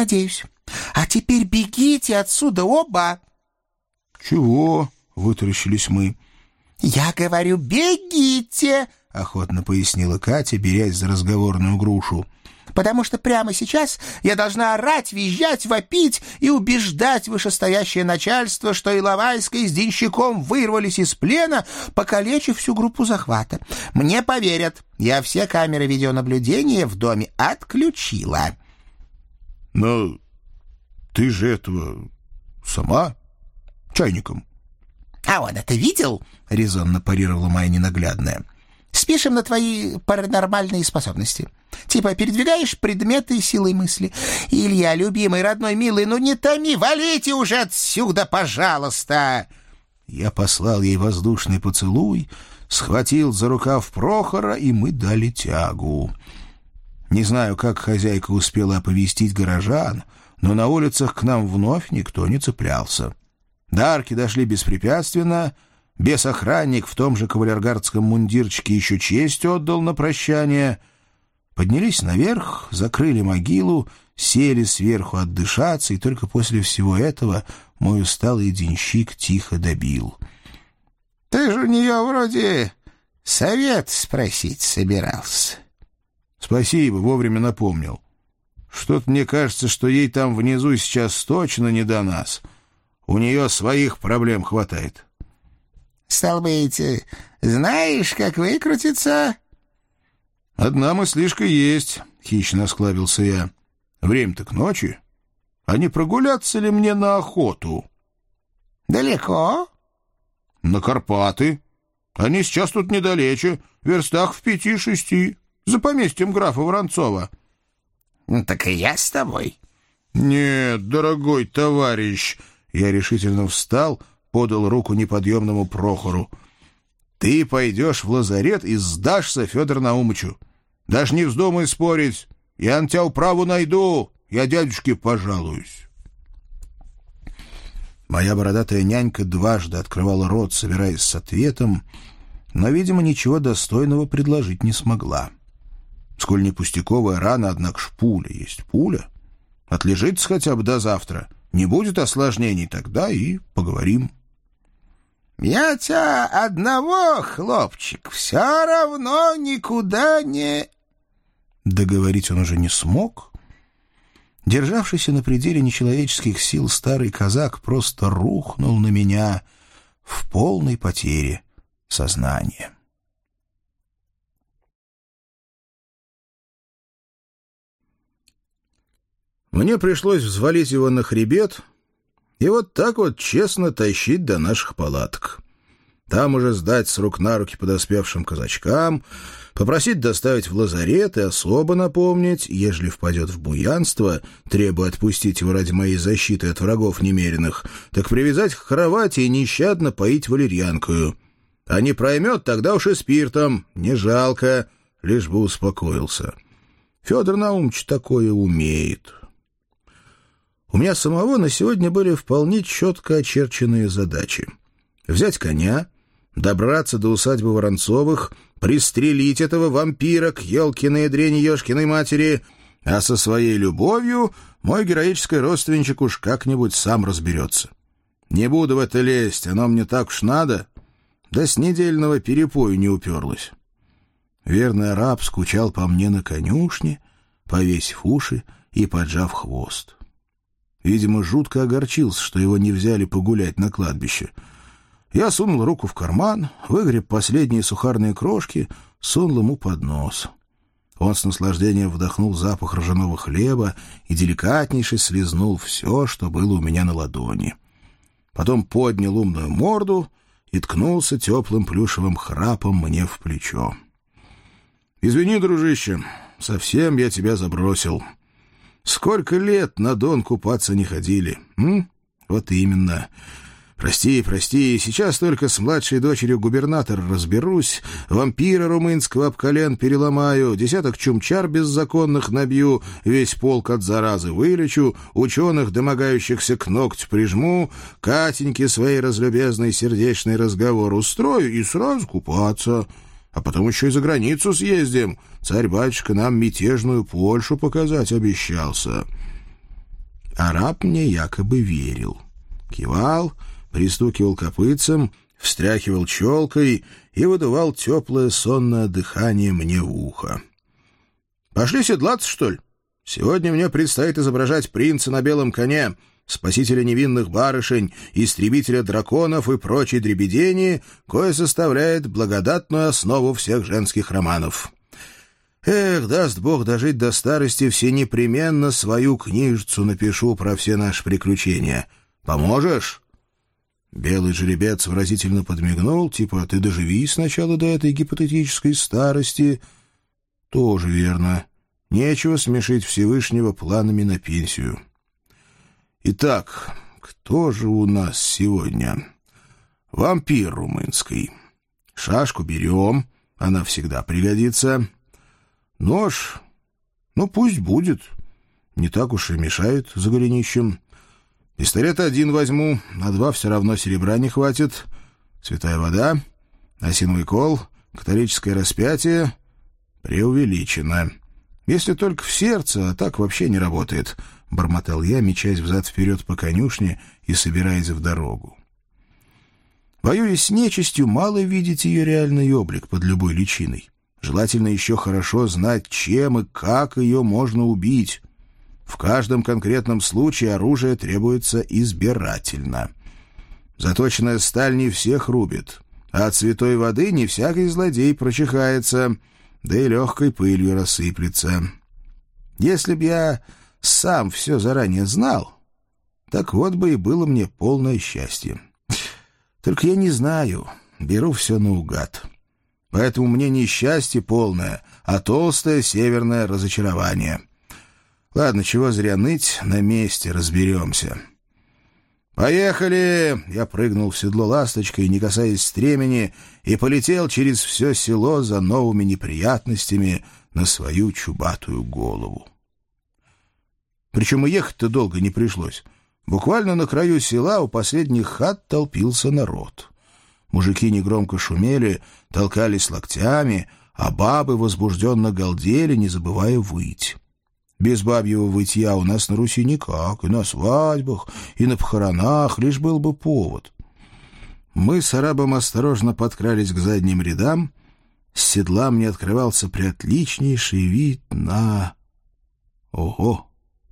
надеюсь. А теперь бегите отсюда оба!» «Чего?» — вытаращились мы. «Я говорю, бегите!» — охотно пояснила Катя, берясь за разговорную грушу. «Потому что прямо сейчас я должна орать, визжать, вопить и убеждать вышестоящее начальство, что Иловайская с денщиком вырвались из плена, покалечив всю группу захвата. Мне поверят, я все камеры видеонаблюдения в доме отключила». «Но ты же этого сама чайником». «А он это видел?» — резонно парировала моя ненаглядная. «Спишем на твои паранормальные способности. Типа передвигаешь предметы силой мысли. Илья, любимый, родной, милый, ну не томи, валите уже отсюда, пожалуйста!» Я послал ей воздушный поцелуй, схватил за рукав Прохора, и мы дали тягу. Не знаю, как хозяйка успела оповестить горожан, но на улицах к нам вновь никто не цеплялся. До арки дошли беспрепятственно. Бес-охранник в том же кавалергардском мундирчике еще честь отдал на прощание. Поднялись наверх, закрыли могилу, сели сверху отдышаться, и только после всего этого мой усталый денщик тихо добил: «Ты же у нее вроде совет спросить собирался». «Спасибо, вовремя напомнил. Что-то мне кажется, что ей там внизу сейчас точно не до нас. У нее своих проблем хватает». «Стал быть, знаешь, как выкрутиться?» «Одна мыслишка есть», — хищно осклабился я. «Время-то к ночи. А не прогуляться ли мне на охоту?» «Далеко?» «На Карпаты. Они сейчас тут недалече, в верстах в 5-6, за поместьем графа Воронцова». «Ну, так и я с тобой». «Нет, дорогой товарищ», — я решительно встал, подал руку неподъемному Прохору. «Ты пойдешь в лазарет и сдашься Федору Наумычу. Даже не вздумай спорить. Я на тебя управу найду. Я дядюшке пожалуюсь». Моя бородатая нянька дважды открывала рот, собираясь с ответом, но, видимо, ничего достойного предложить не смогла. Сколь не пустяковая рана, однако ж пуля есть пуля. Отлежится хотя бы до завтра. Не будет осложнений, тогда и поговорим. «Я тебя одного, хлопчик, все равно никуда не...» Договорить он уже не смог. Державшийся на пределе нечеловеческих сил старый казак просто рухнул на меня в полной потере сознания. Мне пришлось взвалить его на хребет и вот так вот честно тащить до наших палаток. Там уже сдать с рук на руки подоспевшим казачкам, попросить доставить в лазарет и особо напомнить, ежели впадет в буянство, требуя отпустить его ради моей защиты от врагов немеренных, так привязать к кровати и нещадно поить валерьянкою. А не проймет, тогда уж и спиртом, не жалко, лишь бы успокоился. Федор Наумович такое умеет. У меня самого на сегодня были вполне четко очерченные задачи. Взять коня, добраться до усадьбы Воронцовых, пристрелить этого вампира к елкиной дрени ешкиной матери, а со своей любовью мой героический родственничек уж как-нибудь сам разберется. Не буду в это лезть, оно мне так уж надо, да с недельного перепою не уперлось. Верный раб скучал по мне на конюшне, повесив уши и поджав хвост. Видимо, жутко огорчился, что его не взяли погулять на кладбище. Я сунул руку в карман, выгреб последние сухарные крошки, сунул ему под нос. Он с наслаждением вдохнул запах ржаного хлеба и деликатнейше слизнул все, что было у меня на ладони. Потом поднял умную морду и ткнулся теплым плюшевым храпом мне в плечо. «Извини, дружище, совсем я тебя забросил. Сколько лет на Дон купаться не ходили, Вот именно. Прости, сейчас только с младшей дочерью губернатора разберусь, вампира румынского об колен переломаю, 10 чумчар беззаконных набью, весь полк от заразы вылечу, ученых, домогающихся к ногтю прижму, Катеньке своей разлюбезный сердечный разговор устрою и сразу купаться. А потом еще и за границу съездим. Царь-батюшка нам мятежную Польшу показать обещался». Араб мне якобы верил. Кивал, пристукивал копытцем, встряхивал челкой и выдувал теплое сонное дыхание мне в ухо. «Пошли седлаться, что ли? Сегодня мне предстоит изображать принца на белом коне, спасителя невинных барышень, истребителя драконов и прочей дребедени, кое составляет благодатную основу всех женских романов. Эх, даст Бог дожить до старости, все непременно свою книжицу напишу про все наши приключения. Поможешь?» Белый жеребец выразительно подмигнул, типа «ты доживи сначала до этой гипотетической старости». Тоже верно. Нечего смешить Всевышнего планами на пенсию. Итак, кто же у нас сегодня? Вампир румынский. Шашку берем, она всегда пригодится. Нож, пусть будет, не так уж и мешает за голенищем. Пистолет один возьму, на 2 все равно серебра не хватит. Святая вода, осиновый кол, католическое распятие преувеличено. Если только в сердце, а так вообще не работает, — бормотал я, мечась взад-вперед по конюшне и собираясь в дорогу. Воюя с нечистью, мало видеть ее реальный облик под любой личиной. Желательно еще хорошо знать, чем и как ее можно убить. В каждом конкретном случае оружие требуется избирательно. Заточенная сталь не всех рубит, а от святой воды не всякий злодей прочихается, да и легкой пылью рассыплется. Если б я сам все заранее знал, так вот бы и было мне полное счастье. Только я не знаю, беру все наугад. Поэтому мне не счастье полное, а толстое северное разочарование. Ладно, чего зря ныть, на месте разберемся. «Поехали!» Я прыгнул в седло ласточкой, не касаясь стремени, и полетел через все село за новыми неприятностями на свою чубатую голову. Причем и ехать-то долго не пришлось. Буквально на краю села у последних хат толпился народ. Мужики негромко шумели, толкались локтями, а бабы возбужденно галдели, не забывая выть. Без бабьего вытья у нас на Руси никак, и на свадьбах, и на похоронах, лишь был бы повод. Мы с арабом осторожно подкрались к задним рядам. С седла мне открывался приотличнейший вид на... Ого!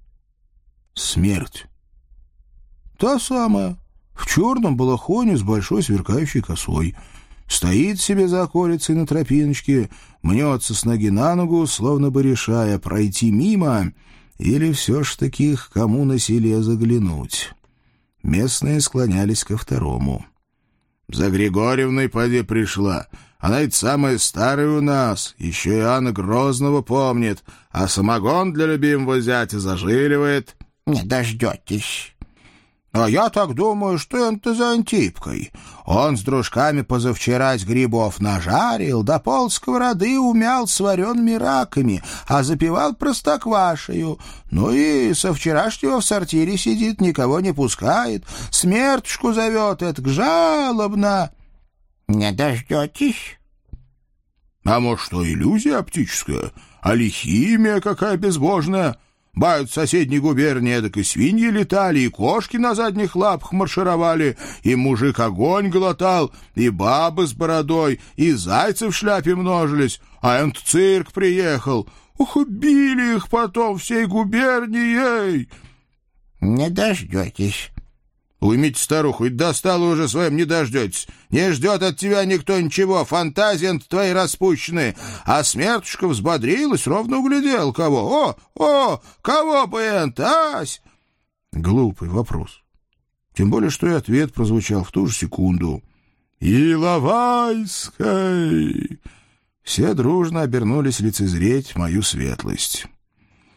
Смерть! Та самая, в черном балахоне с большой сверкающей косой. Стоит себе за околицей на тропиночке, мнется с ноги на ногу, словно бы решая, пройти мимо или все ж таки к кому на селе заглянуть. Местные склонялись ко второму. «За Григорьевной поди пришла. Она ведь самая старая у нас, еще и Иоанна Грозного помнит, а самогон для любимого зятя зажиливает». «Не дождетесь». «А я так думаю, что это за Антипкой. Он с дружками позавчерась грибов нажарил, до полсковороды умял с вареными раками, а запивал простоквашею. Ну и со вчерашнего в сортире сидит, никого не пускает, смертушку зовет, это жалобно». «Не дождетесь». «А может, что, иллюзия оптическая? Али химия какая безбожная? Бают в соседней губернии эдак и свиньи летали, и кошки на задних лапах маршировали, и мужик огонь глотал, и бабы с бородой, и зайцы в шляпе множились, а цирк приехал. Ух, убили их потом всей губернией». «Не дождетесь». «Уймите старуху, и достала уже своим, не дождетесь. Не ждет от тебя никто ничего, фантазии твои распущенные. А смертушка взбодрилась, ровно углядел кого. О, кого бы это, ась?» Глупый вопрос. Тем более, что и ответ прозвучал в ту же секунду. «Иловайской!» Все дружно обернулись лицезреть мою светлость.